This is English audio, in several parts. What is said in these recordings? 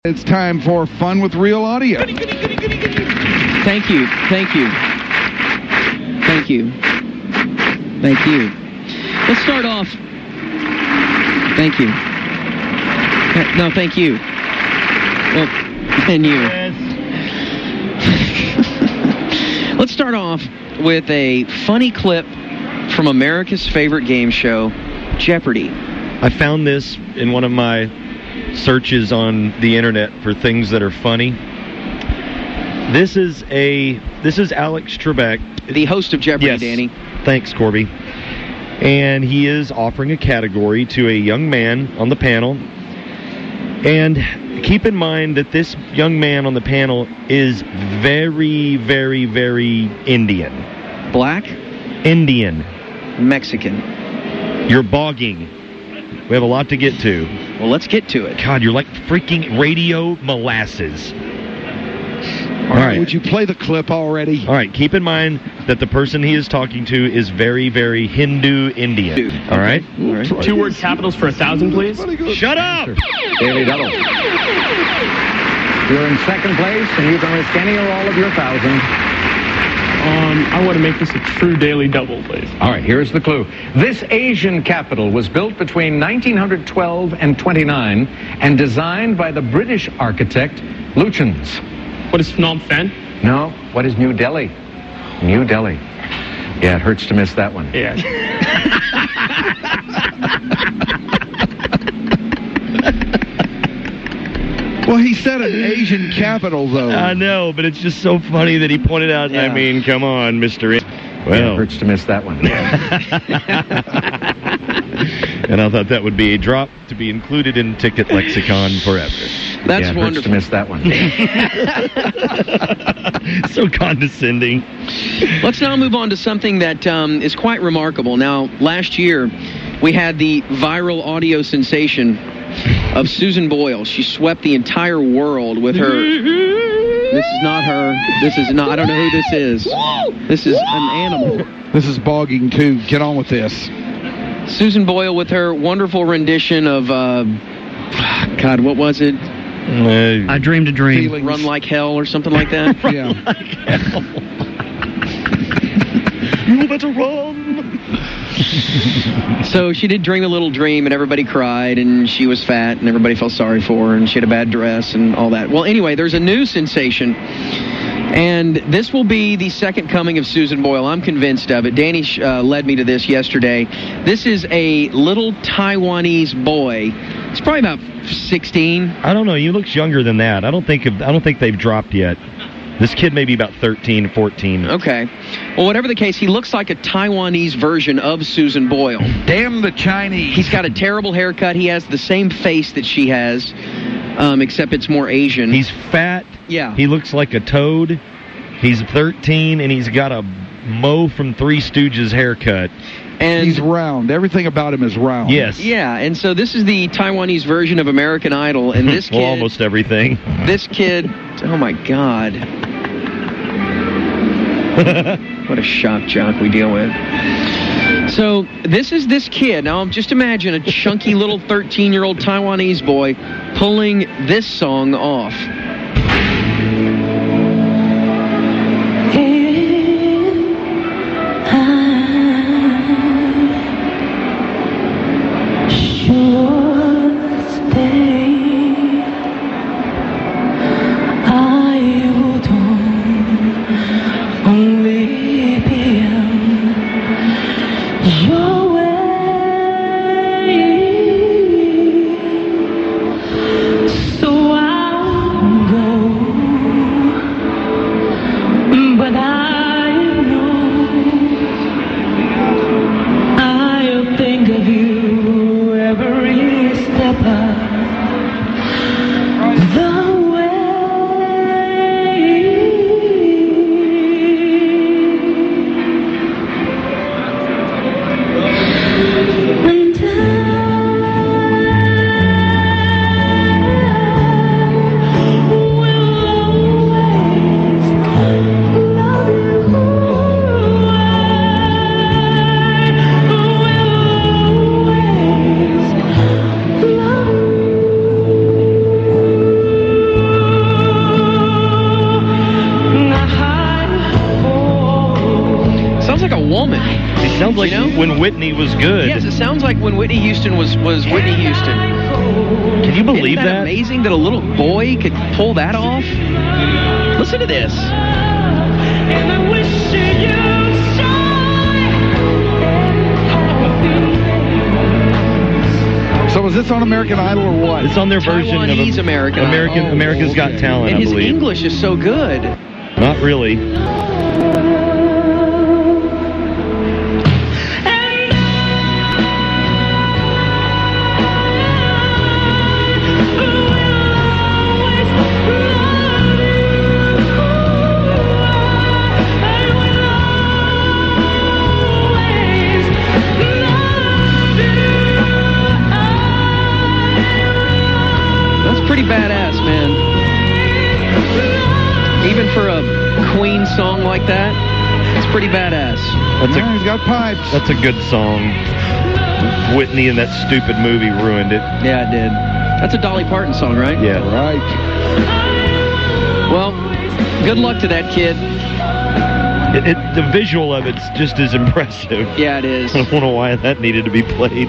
It's time for Fun with Real Audio. Thank you. Thank you. Thank you. Thank you. Let's start off. Thank you. No, thank you. Well, and you. Yes. Let's start off with a funny clip from America's favorite game show, Jeopardy! I found this in one of my searches on the internet for things that are funny. This is Alex Trebek, the host of Jeopardy. Yes. Danny. Thanks, Corby. And he is offering a category to a young man on the panel. And keep in mind that this young man on the panel is very, very, very Indian. Black? Indian. Mexican. You're bogging. We have a lot to get to. Well, let's get to it. God, you're like freaking radio molasses. All right. Would you play the clip already? All right. Keep in mind that the person he is talking to is very, very Hindu Indian. All right? All right. Two-word capitals for 1,000, please. Shut up! Daily double. You're in second place, and you can risk any or all of your 1,000. I want to make this a true daily double, please. All right, here's the clue. This Asian capital was built between 1912 and 29 and designed by the British architect Lutyens. What is Phnom Penh? No, what is New Delhi? New Delhi. Yeah, it hurts to miss that one. Yeah. Well, he said an Asian capital, though. I know, but it's just so funny that he pointed out, Yeah. I mean, come on, Mr. Yeah, Well, it hurts to miss that one. and I thought that would be a drop to be included in Ticket Lexicon forever. That's Yeah, it hurts wonderful. to miss that one. So condescending. Let's now move on to something that is quite remarkable. Now, last year, we had the viral audio sensation of Susan Boyle. She swept the entire world with her... This is not her. This is not... I don't know who this is. This is an animal. This is bogging, too. Get on with this. Susan Boyle with her wonderful rendition of... God, what was it? I dreamed a dream. Feelings. Run Like Hell or something like that? Yeah. You better run! So she did Dream a Little Dream, and everybody cried, and she was fat, and everybody felt sorry for her, and she had a bad dress, and all that. Well, anyway, there's a new sensation, and this will be the second coming of Susan Boyle. I'm convinced of it. Danny led me to this yesterday. This is a little Taiwanese boy. He's probably about 16. I don't know. He looks younger than that. I don't think they've dropped yet. This kid may be about 13, 14. Okay. Well, whatever the case, he looks like a Taiwanese version of Susan Boyle. Damn the Chinese. He's got a terrible haircut. He has the same face that she has, except it's more Asian. He's fat. Yeah. He looks like a toad. He's 13, and he's got a Mo from Three Stooges haircut. And He's round. Everything about him is round. Yes. yeah, and so this is the Taiwanese version of American Idol, and this kid... Well, almost everything. This kid... Oh, my God. What a shock jock we deal with. So, this is this kid. Now, just imagine a chunky little 13-year-old Taiwanese boy pulling this song off. Sounds like when Whitney was good. Yes, it sounds like when Whitney Houston was Whitney Houston. Can you believe Isn't that amazing that a little boy could pull that off? Listen to this. So is this on American Idol or what? It's on their version of Taiwanese American Idol. America's Got Talent, and I his believe. English is so good. Not really. Pretty badass, man. Even for a Queen song like that, it's pretty badass. He's got pipes. That's a good song. Whitney in that stupid movie ruined it. Yeah, it did. That's a Dolly Parton song, right? Yeah. Right. Well, good luck to that kid. The visual of it's just as impressive. Yeah, it is. I don't know why that needed to be played.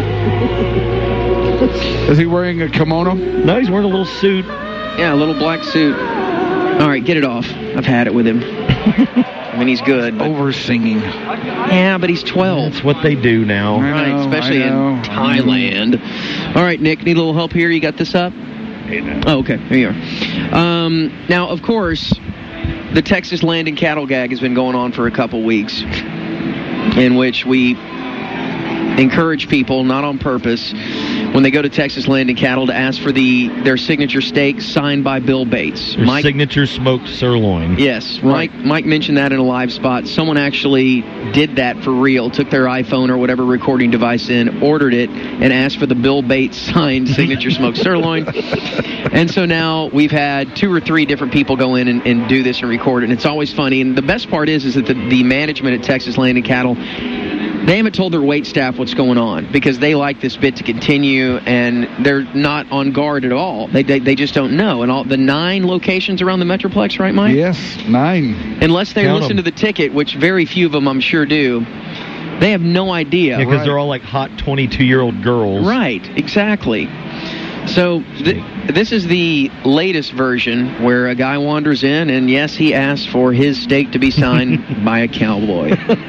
Is he wearing a kimono? No, he's wearing a little suit. Yeah, a little black suit. All right, get it off. I've had it with him. I mean, he's good. Over singing. Yeah, but he's 12. That's what they do now. Right, especially in Thailand. All right, Nick, need a little help here? You got this up? Oh, okay. Here you are. Now, of course, the Texas Land and Cattle Gag has been going on for a couple weeks, in which we encourage people, not on purpose, when they go to Texas Land and Cattle to ask for their signature steak signed by Bill Bates. Their signature smoked sirloin. Yes, Mike mentioned that in a live spot. Someone actually did that for real, took their iPhone or whatever recording device in, ordered it, and asked for the Bill Bates signed signature smoked sirloin. And so now we've had 2 or 3 different people go in and do this and record it, and it's always funny. And the best part is that the management at Texas Land and Cattle, they haven't told their wait staff what's going on because they like this bit to continue, and they're not on guard at all. They just don't know. And all the 9 locations around the Metroplex, right, Mike? Yes, 9. Unless they listen to the ticket, which very few of them I'm sure do, they have no idea. Yeah, because they're all like hot 22-year-old girls. Right, exactly. So this is the latest version where a guy wanders in, and yes, he asks for his steak to be signed by a cowboy.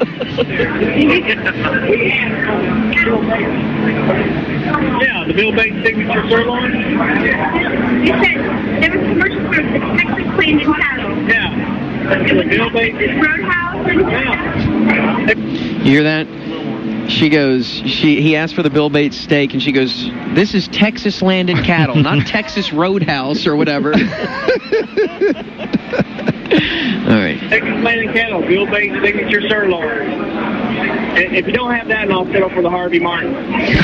Yeah, the Bill Bates signature sirloin. You said there was commercials for the Texas Land and Cattle. Yeah. The Bill Bates Roadhouse. Yeah. You hear that? She goes, he asked for the Bill Bates steak, and she goes, this is Texas Land and Cattle, not Texas Roadhouse or whatever. All right. Texas Land and Cattle, Bill Bates signature sirloin. If you don't have that, I'll settle for the Harvey Martin.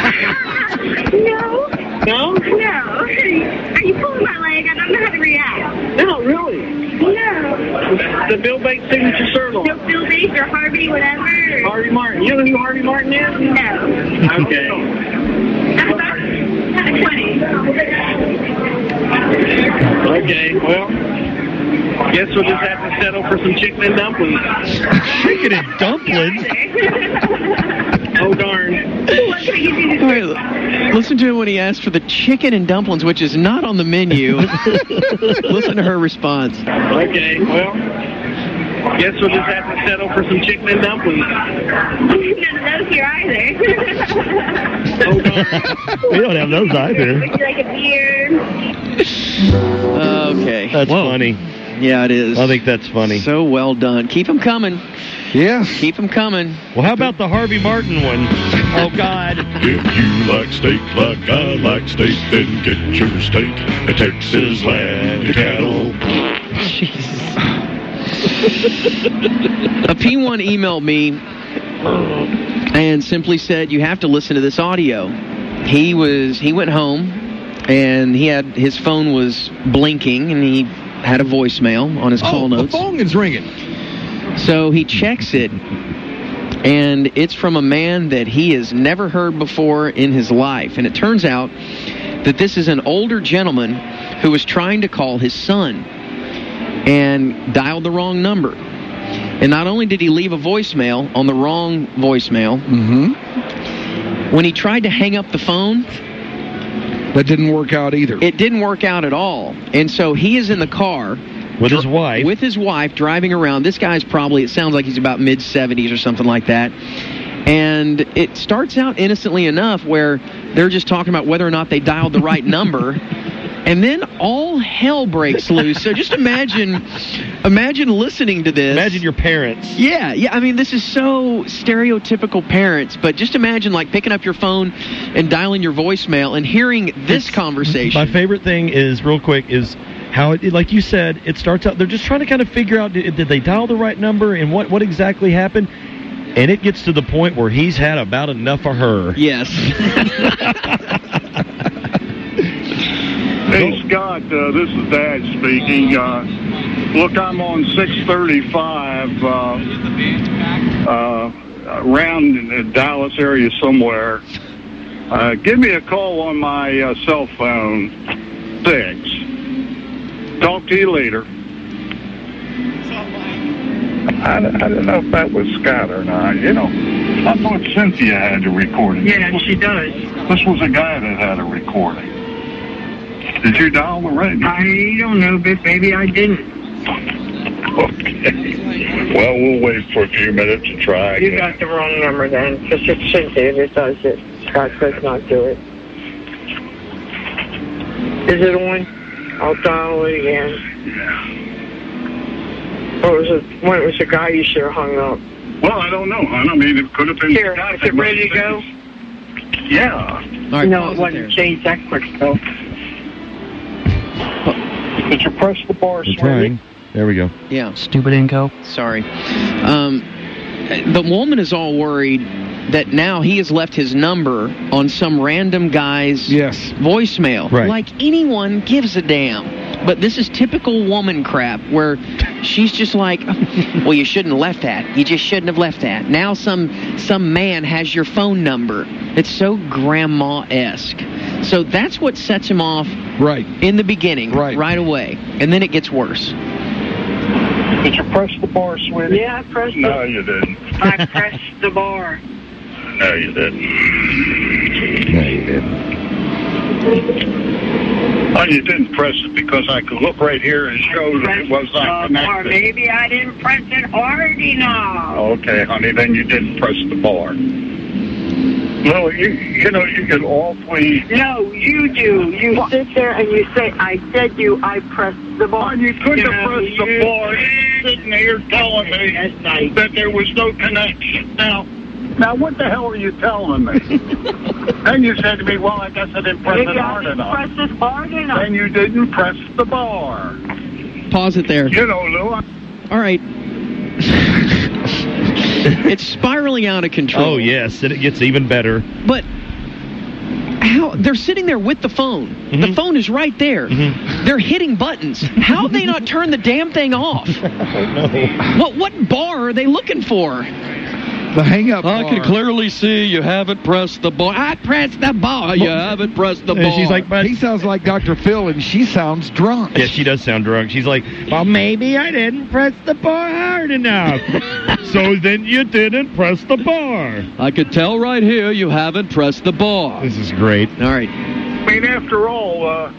No. No? No. Are you pulling my leg? I don't know how to react. No, really? No. The Bill Bates signature sirloin. No, Bill Bates or Harvey, whatever. Harvey Martin. You know who Harvey Martin is? No. Okay. That's 20. Okay, well, guess we'll just have to settle for some chicken and dumplings. Chicken and dumplings? Oh, darn. Wait, listen to him when he asked for the chicken and dumplings, which is not on the menu. Listen to her response. Okay, well, guess we'll just have to settle for some chicken and dumplings. None of those here either. Oh, darn. We don't have those either. Would you like a beer? Okay. That's funny. Yeah, it is. I think that's funny. So well done. Keep them coming. Yes. Keep them coming. Well, how about the Harvey Martin one? Oh, God. If you like steak like I like steak, then get your steak at Texas Land and Cattle. A P1 emailed me and simply said, you have to listen to this audio. He went home, and his phone was blinking, and he had a voicemail on his call notes. The phone is ringing. So he checks it, and it's from a man that he has never heard before in his life. And it turns out that this is an older gentleman who was trying to call his son and dialed the wrong number. And not only did he leave a voicemail on the wrong voicemail, when he tried to hang up the phone, that didn't work out either. It didn't work out at all. And so he is in the car with his wife. With his wife driving around. This guy's probably, it sounds like he's about mid-70s or something like that. And it starts out innocently enough where they're just talking about whether or not they dialed the right number. And then all hell breaks loose. So just imagine listening to this. Imagine your parents. Yeah. I mean, this is so stereotypical parents, but just imagine like picking up your phone and dialing your voicemail and hearing this conversation. My favorite thing is, real quick, is how, like you said, it starts out, they're just trying to kind of figure out, did they dial the right number and what exactly happened? And it gets to the point where he's had about enough of her. Yes. Hey, Scott, this is Dad speaking. Look, I'm on 635 around in the Dallas area somewhere. Give me a call on my cell phone, 6. Talk to you later. I don't know if that was Scott or not. You know, I thought Cynthia had the recording. Yeah, she does. This was a guy that had a recording. Did you dial the right? I don't know, but maybe I didn't. Okay. Well, we'll wait for a few minutes to try again. You got the wrong number then, because it's Cynthia that does it. Scott does not do it. Is it on? I'll dial it again. Yeah. Or was it when it was the guy you should have hung up? Well, I don't know, hon. I mean, it could have been... Here, is it ready to go? Yeah. All right, No, it wasn't changed that quick, though. Did you press the bar, I'm trying. There we go. Yeah. Stupid Inco. Sorry. The woman is all worried that now he has left his number on some random guy's voicemail. Right. Like anyone gives a damn. But this is typical woman crap where she's just like, well, you shouldn't have left that. You just shouldn't have left that. Now some man has your phone number. It's so grandma-esque. So that's what sets him off in the beginning, right away. And then it gets worse. Did you press the bar, sweetie? Yeah, I pressed it. No, you didn't. I pressed the bar. No, you didn't. No, you didn't. Oh, you didn't press it because I could look right here and show that it was not connected. Or maybe I didn't press it hard enough. Okay, honey, then you didn't press the bar. No, you know, you get awfully... No, you do. You sit there and you say, I pressed the bar. Oh, you couldn't have pressed the bar. You're sitting here telling me that there was no connection. Now, what the hell are you telling me? Then you said to me, well, I guess I didn't press it hard enough. Press it hard enough. Then you didn't press the bar. Pause it there. You know, Lou. All right. It's spiraling out of control. Oh, yes, and it gets even better. But how they're sitting there with the phone. Mm-hmm. The phone is right there. Mm-hmm. They're hitting buttons. How have they not turned the damn thing off? No. What bar are they looking for? The hang-up bar. I can clearly see you haven't pressed the bar. I pressed the bar. You haven't pressed the bar. And she's like, but he sounds like Dr. Phil, and she sounds drunk. Yeah, she does sound drunk. She's like, well, maybe I didn't press the bar hard enough. So then you didn't press the bar. I could tell right here you haven't pressed the bar. This is great. All right. I mean, after all,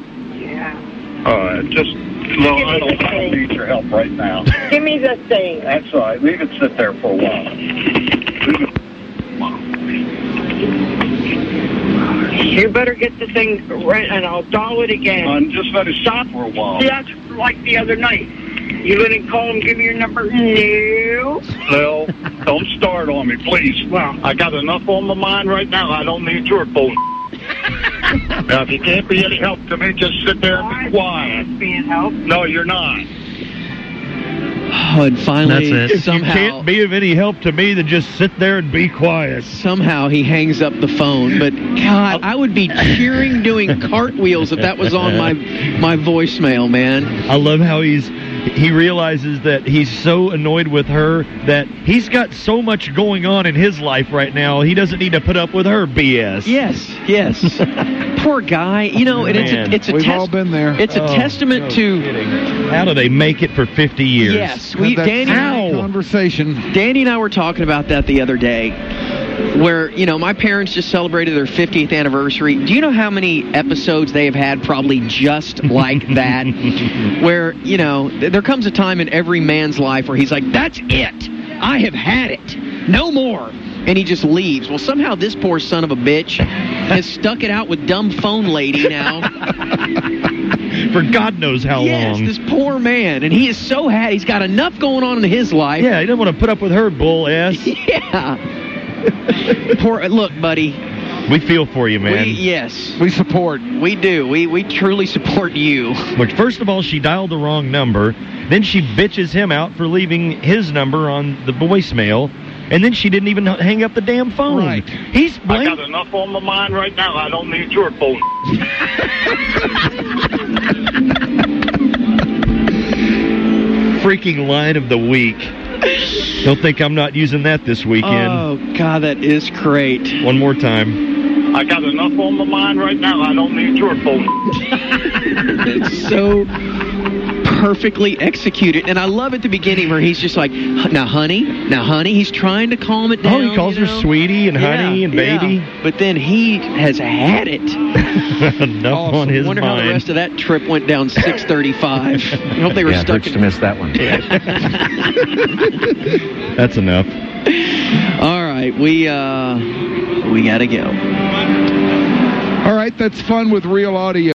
no, I don't need your help right now. Give me the thing. That's all right. Leave it sit there for a while. You better get the thing right, and I'll dial it again. Just let it stop for a while. See, that's like the other night. You gonna call and give me your number? No. Lil, don't start on me, please. Well, I got enough on my mind right now. I don't need your bull. Now, if you can't be any help to me, just sit there and be quiet. Being help? No, you're not. Oh, and finally, That's it. somehow, If you can't be of any help to me, then just sit there and be quiet. Somehow he hangs up the phone. But God, I would be cheering, doing cartwheels if that was on my voicemail, man. I love how he's he realizes that he's so annoyed with her that he's got so much going on in his life right now, he doesn't need to put up with her BS. Yes. Poor guy. You know, and it's a We've all been there. It's a testament to how do they make it for 50 years? Yes, Danny and I were talking about that the other day, where, you know, my parents just celebrated their 50th anniversary. Do you know how many episodes they have had probably just like that? Where, you know, there comes a time in every man's life where he's like, that's it. I have had it. No more. And he just leaves. Well, somehow this poor son of a bitch has stuck it out with dumb phone lady now. For God knows how long. Yes, this poor man. And he is so happy. He's got enough going on in his life. Yeah, he doesn't want to put up with her bull ass. Yeah. Look, buddy. We feel for you, man. Yes. We support. We do. We truly support you. Look, first of all, she dialed the wrong number. Then she bitches him out for leaving his number on the voicemail. And then she didn't even hang up the damn phone. Right. He's I got enough on my mind right now. I don't need your phone. Freaking line of the week. Don't think I'm not using that this weekend. Oh, God, that is great. One more time. I got enough on my mind right now. I don't need your phone. It's so perfectly executed. And I love at the beginning where he's just like, now, honey. He's trying to calm it down. Oh, he calls her sweetie and honey and baby. Yeah. But then he has had it. Enough on his wonder mind. how the rest of that trip went down 6:35. I hope they were stuck to miss that one. That's enough. All right, we got to go. All right, that's fun with real audio.